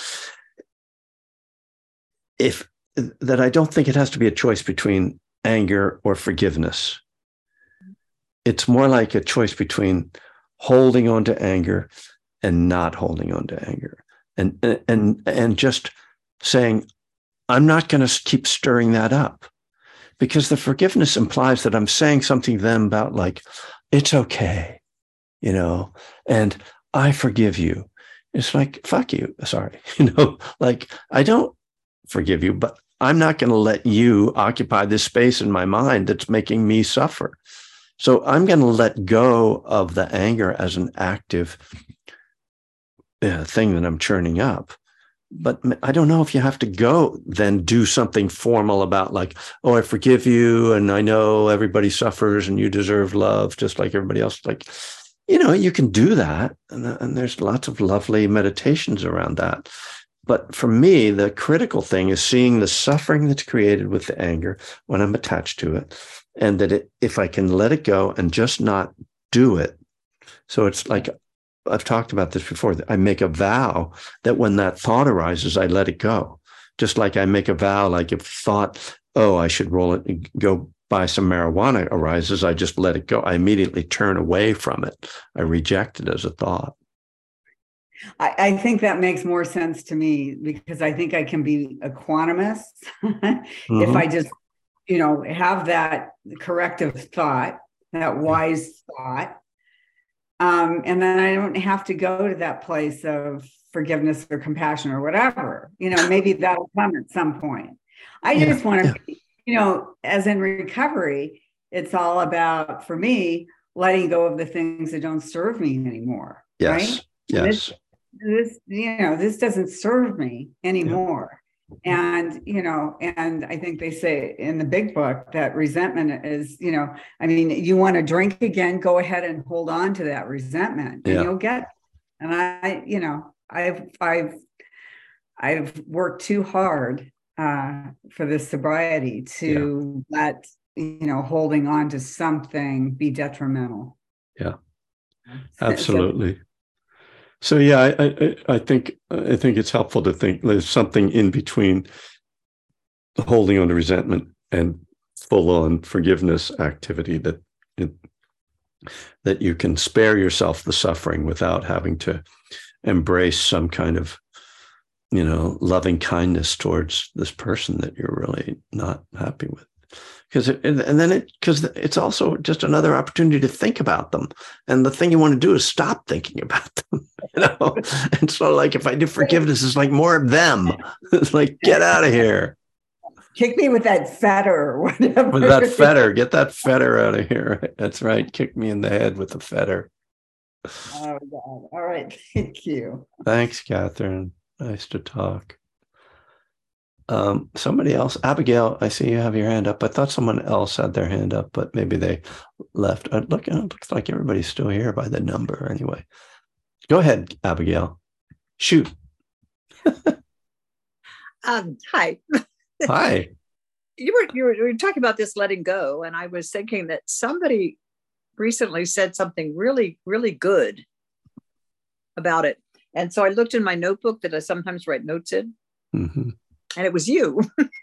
I don't think it has to be a choice between anger or forgiveness. It's more like a choice between holding on to anger and not holding on to anger, and just saying, I'm not going to keep stirring that up, because the forgiveness implies that I'm saying something to them about like, it's okay, and I forgive you. It's like, fuck you. Sorry. Like I don't forgive you, but I'm not going to let you occupy this space in my mind that's making me suffer. So I'm going to let go of the anger as an active thing that I'm churning up. but I don't know if you have to go then do something formal about like, oh, I forgive you. And I know everybody suffers and you deserve love just like everybody else. Like, you can do that. And there's lots of lovely meditations around that. But for me, the critical thing is seeing the suffering that's created with the anger when I'm attached to it. And that if I can let it go and just not do it. So it's like, I've talked about this before. I make a vow that when that thought arises, I let it go. Just like I make a vow, like if thought, oh, I should roll it and go buy some marijuana arises, I just let it go. I immediately turn away from it. I reject it as a thought. I think that makes more sense to me because I think I can be a quantumist if I just, have that corrective thought, that wise thought. And then I don't have to go to that place of forgiveness or compassion or whatever, maybe that'll come at some point. I just want to, as in recovery, it's all about, for me, letting go of the things that don't serve me anymore. Yes. Right? Yes. This doesn't serve me anymore. Yeah. And I think they say in the big book that resentment is, you want to drink again, go ahead and hold on to that resentment and you'll get, and I've worked too hard for this sobriety to let, holding on to something be detrimental. Yeah, absolutely. So I think it's helpful to think there's something in between holding on to resentment and full-on forgiveness activity that you can spare yourself the suffering without having to embrace some kind of loving kindness towards this person that you're really not happy with. Because it's also just another opportunity to think about them. And the thing you want to do is stop thinking about them. And so like if I do forgiveness, it's like more of them. It's like, get out of here. Kick me with that fetter or whatever. With that fetter. Get that fetter out of here. That's right. Kick me in the head with the fetter. Oh God. All right. Thank you. Thanks, Catherine. Nice to talk. Somebody else, Abigail, I see you have your hand up. I thought someone else had their hand up, but maybe they left. It looks like everybody's still here by the number anyway. Go ahead, Abigail. Shoot. Hi. Hi. You were talking about this letting go, and I was thinking that somebody recently said something really, really good about it. And so I looked in my notebook that I sometimes write notes in. Mm-hmm. And it was you.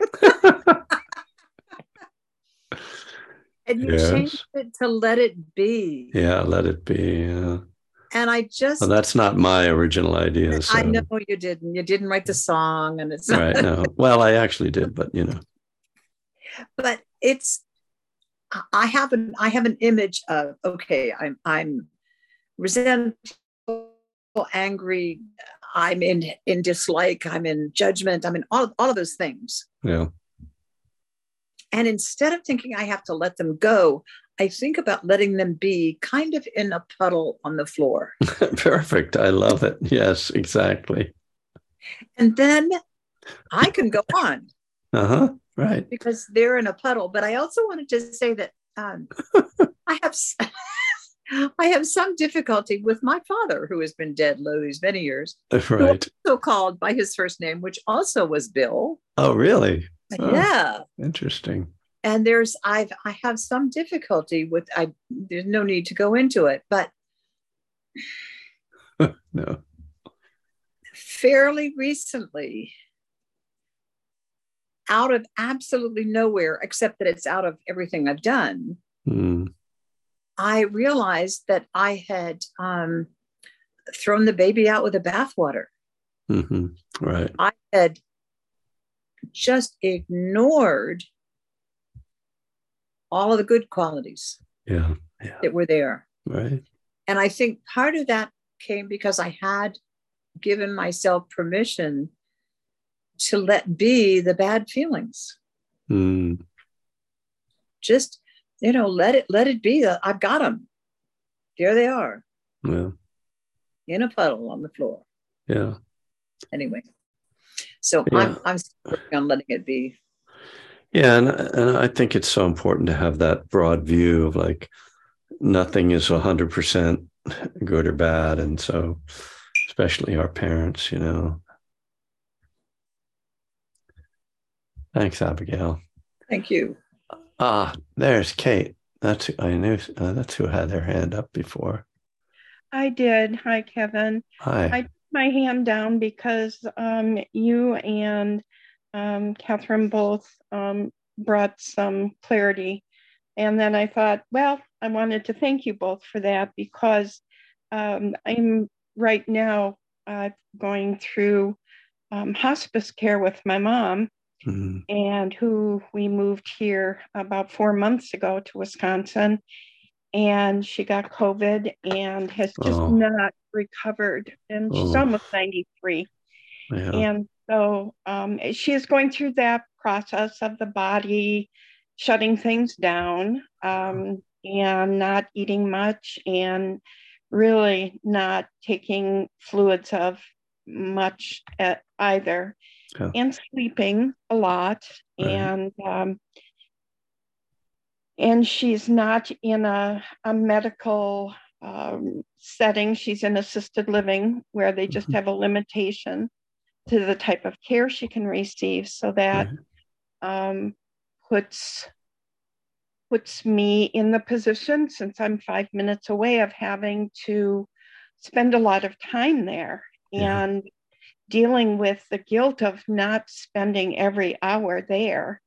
And you changed it to let it be. Yeah, let it be. Yeah. And I just... Well, that's not my original idea. So. I know you didn't. You didn't write the song. And it's right. No. Well, I actually did, but But it's... I have an image of, okay, I'm resentful, angry, I'm in dislike, I'm in judgment, I'm in all of those things. Yeah. And instead of thinking I have to let them go, I think about letting them be kind of in a puddle on the floor. Perfect. I love it. Yes, exactly. And then I can go on. Uh-huh. Right. Because they're in a puddle. But I also wanted to say that I have some difficulty with my father, who has been dead these many years. Right. Who also called by his first name, which also was Bill. Oh, really? Yeah. Interesting. And I have some difficulty with, there's no need to go into it, but no. Fairly recently, out of absolutely nowhere, except that it's out of everything I've done, I realized that I had thrown the baby out with the bathwater. Mm-hmm. Right. I had just ignored all of the good qualities that were there. Right. And I think part of that came because I had given myself permission to let be the bad feelings. Just, let it be. I've got them. There they are. Yeah. In a puddle on the floor. Yeah. Anyway. So Yeah. I'm still working on letting it be. Yeah, and I think it's so important to have that broad view of like nothing is 100% good or bad, and so especially our parents, you know. Thanks, Abigail. Thank you. There's Kate. That's I knew. That's who had their hand up before. I did. Hi, Kevin. Hi. I put my hand down because you and Catherine both brought some clarity. And then I thought, well, I wanted to thank you both for that because I'm right now going through hospice care with my mom, and who we moved here about 4 months ago to Wisconsin. And she got COVID and has just not recovered. And she's almost 93. Yeah. And so she is going through that process of the body shutting things down, and not eating much, and really not taking fluids of much either, and sleeping a lot. Right. And she's not in a medical setting. She's in assisted living where they just have a limitation to the type of care she can receive. So that puts me in the position, since I'm 5 minutes away, of having to spend a lot of time there and dealing with the guilt of not spending every hour there.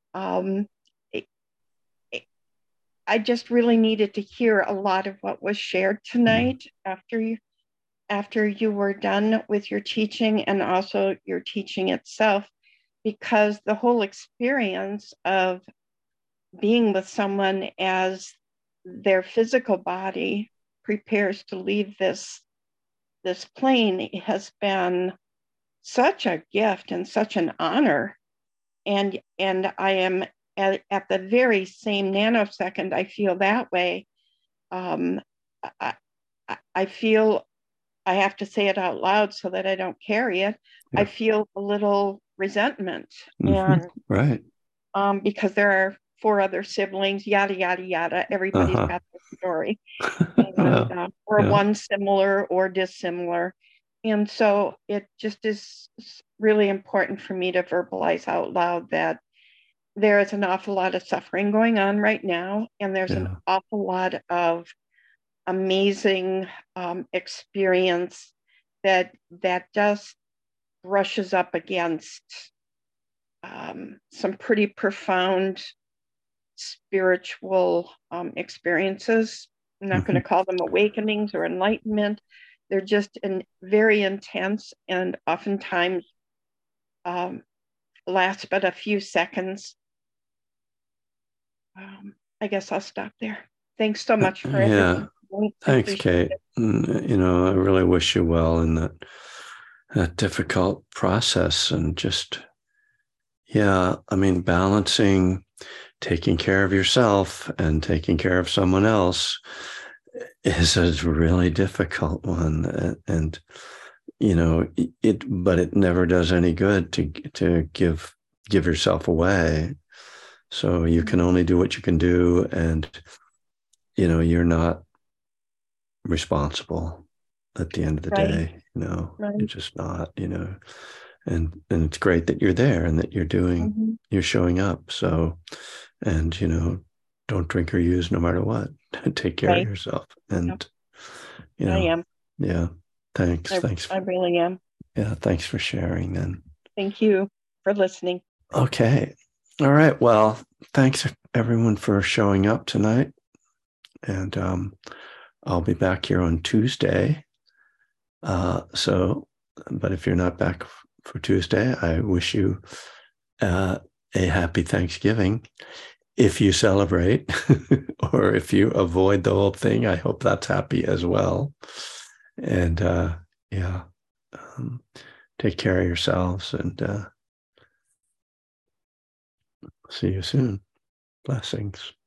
I just really needed to hear a lot of what was shared tonight after you were done with your teaching, and also your teaching itself, because the whole experience of being with someone as their physical body prepares to leave this plane has been such a gift and such an honor. And I am at the very same nanosecond I feel that way. I feel, I have to say it out loud so that I don't carry it. I feel a little resentment, and right, because there are 4 other siblings, yada yada yada. Everybody's got their story, and or one similar or dissimilar. And so it just is really important for me to verbalize out loud that there is an awful lot of suffering going on right now, and there's an awful lot of amazing experience that just brushes up against some pretty profound spiritual experiences. I'm not going to call them awakenings or enlightenment. They're just very intense, and oftentimes last but a few seconds. I guess I'll stop there. Thanks so much for everything. Thanks, Kate. You know, I really wish you well in that difficult process, and just, I mean, balancing taking care of yourself and taking care of someone else is a really difficult one. And, you know, but it never does any good to give yourself away. So you can only do what you can do. And, you know, you're not responsible at the end of the day, you know, you're just not, you know, and it's great that you're there and that you're doing, you're showing up. So, and, you know, don't drink or use no matter what. Take care of yourself. And, you know, I am. Yeah. Thanks. I really am. Yeah. Thanks for sharing then. Thank you for listening. Okay. All right. Well, thanks everyone for showing up tonight. And I'll be back here on Tuesday. But if you're not back for Tuesday, I wish you a happy Thanksgiving. If you celebrate or if you avoid the whole thing, I hope that's happy as well. And take care of yourselves, and see you soon. Blessings.